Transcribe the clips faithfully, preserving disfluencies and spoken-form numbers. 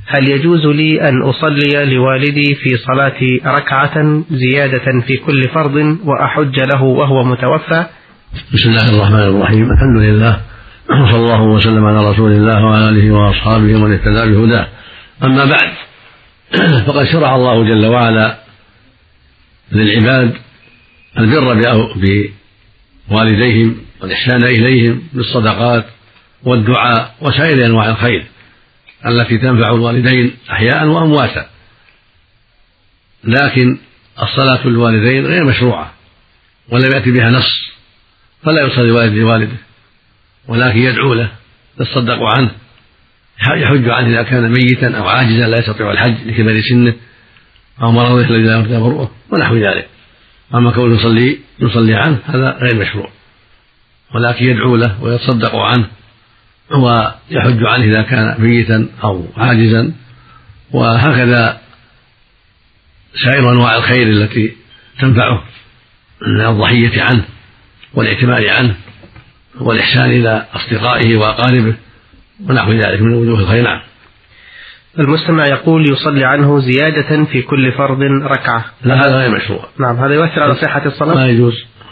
هل يجوز لي أن أصلي لوالدي في صلاتي ركعة زيادة في كل فرض وأحج له وهو متوفى؟ بسم الله الرحمن الرحيم. الحمد لله، صلى الله وسلم على رسول الله وعلى آله وأصحابه ومن اهتدى بهداه. أما بعد، فقد شرع الله جل وعلا للعباد البر بوالديهم والإحسان إليهم بالصدقات والدعاء وسائر أنواع الخير التي تنفع الوالدين أحياء وأمواتا. لكن الصلاة للوالدين غير مشروعة ولم يأتي بها نص، فلا يصلي والد لوالده، ولكن يدعو له، يتصدق عنه، يحج عنه إذا كان ميتا أو عاجزا لا يستطيع الحج لكبر سنه أو مرضه الذي لا يرجى برؤه ونحو ذلك. أما كونه يصلي يصلي عنه هذا غير مشروع، ولكن يدعو له ويتصدق عنه ويحج عنه إذا كان ميتا أو عاجزا. وهكذا سائر أنواع الخير التي تنفعه من الضحية عنه والاعتماد عنه والإحسان إلى أصدقائه وأقاربه ونحو ذلك من وجوه الخير. نعم. المستمع يقول يصلي عنه زيادة في كل فرض ركعة. لا، هذا غير مشروع. نعم. هذا يؤثر على صحة الصلاة؟ لا يجوز.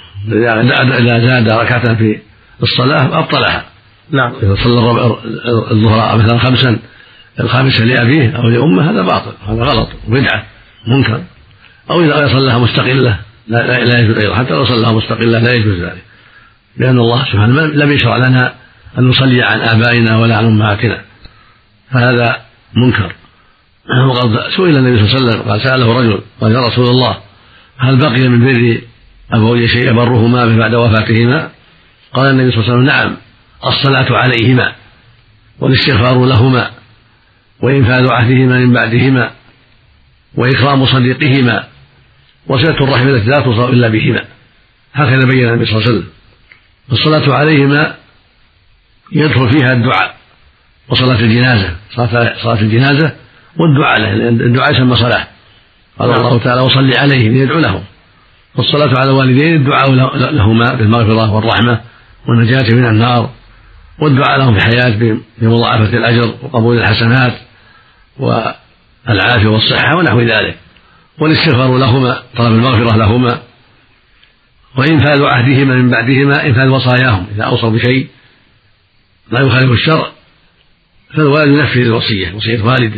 إذا زاد ركعة في الصلاة أبطلها. نعم. إذا صلى الظهر مثلا خمسا الخامسة لأبيه أو لأمه هذا باطل، هذا غلط وبدعة منكر. أو إذا صلىها مستقلة لا, لا يجوز أيضا، حتى لو صلىها مستقلة لا يجوز ذلك، لأن الله سبحانه لم يشرع لنا أن نصلي عن آبائنا ولا عن أمهاتنا، فهذا منكر. وقد سئل النبي صلى الله عليه وسلم، قال سأله رجل قال يا رسول الله هل بقي من بر أبوي شيء أبرهما بعد وفاتهما؟ قال النبي صلى الله عليه وسلم نعم، الصلاة عليهما والاستغفار لهما وإنفاذ عهدهما من بعدهما وإكرام صديقهما وصلة الرحم التي لا توصل إلا بهما. هكذا بين النبي صلى الله عليه وسلم. الصلاة عليهما يدخل فيها الدعاء وصلاة الجنازة، صلاة الجنازة والدعاء له، لأن الدعاء يسمى صلاة. قال الله تعالى وصلي عليهم يدعو لهم. والصلاة على الوالدين الدعاء لهما بالمغفرة والرحمة والنجاة من النار، والدعاء لهم في الحياة بمضاعفة الأجر وقبول الحسنات والعافية والصحة ونحو ذلك، والاستغفار لهما طلب المغفرة لهما، وإنفاذ عهدهما من بعدهما إنفاذ وصاياهم. إذا أوصوا بشيء لا يخالف الشرع فالوالد ينفذ الوصية، وصية والده،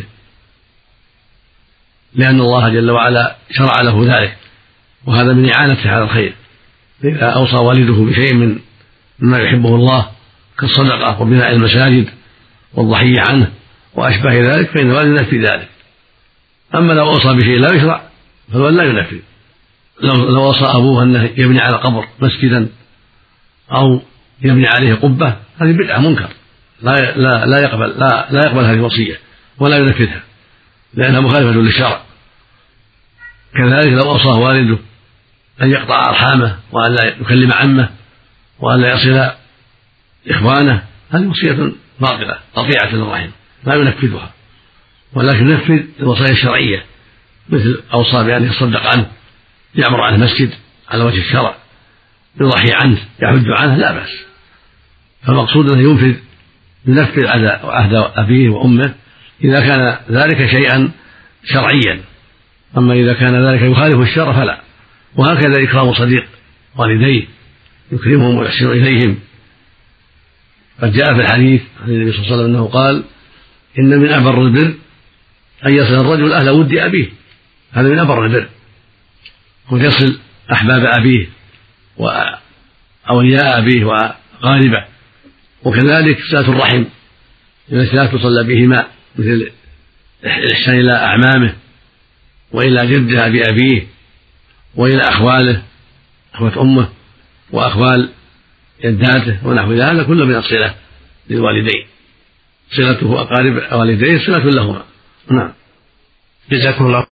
لأن الله جل وعلا شرع له ذلك، وهذا من إعانته على الخير. إذا أوصى والده بشيء من مما يحبه الله كالصدقة وبناء المساجد والضحية عنه وأشبه ذلك فإن الوالد ينفذ ذلك. أما لو أوصى بشيء لا يشرع فالوالد لا ينفذ. لو أوصى أبوه أنه يبني على قبر مسجدا أو يبني عليه قبة هذه بدعة منكر، لا لا لا يقبل لا لا يقبل هذه الوصية ولا ينفذها لأنها مخالفة للشرع. كذلك لو أوصى والده أن يقطع أرحامه وأن لا يكلم عمه وأن لا يصل إخوانه هذه وصية باطلة قطيعة للرحم لا ينفذها، ولكن ينفذ الوصايا الشرعية، مثل أوصى بأن يصدق عنه، يعمر عنه مسجد على وجه الشرع، يضحي عنه، يحج عنه، لا بأس. فالمقصود أنه ينفذ ينفذ عهد أبيه وأمه إذا كان ذلك شيئا شرعيا. أما إذا كان ذلك يخالف الشرع فلا. وهكذا إكرام صديق والديه، يكرمهم ويحسن إليهم. قد جاء في الحديث عن النبي صلى الله عليه وسلم أنه قال إن من أبر البر أن يصل الرجل أهل ود أبيه، هذا من أبر البر، ويصل أحباب أبيه وأولياء أبيه وغالبه. وكذلك صلة الرحم التي لا تصلى بهما، مثل الإحسان إلى أعمامه وإلى جده بأبيه وإلى أخواله، أخوة أمه وأخوال جداته ونحو ذلك، كل من الصلة للوالدين، صلته أقارب والديه صلة لهما. نعم. جزاكم الله.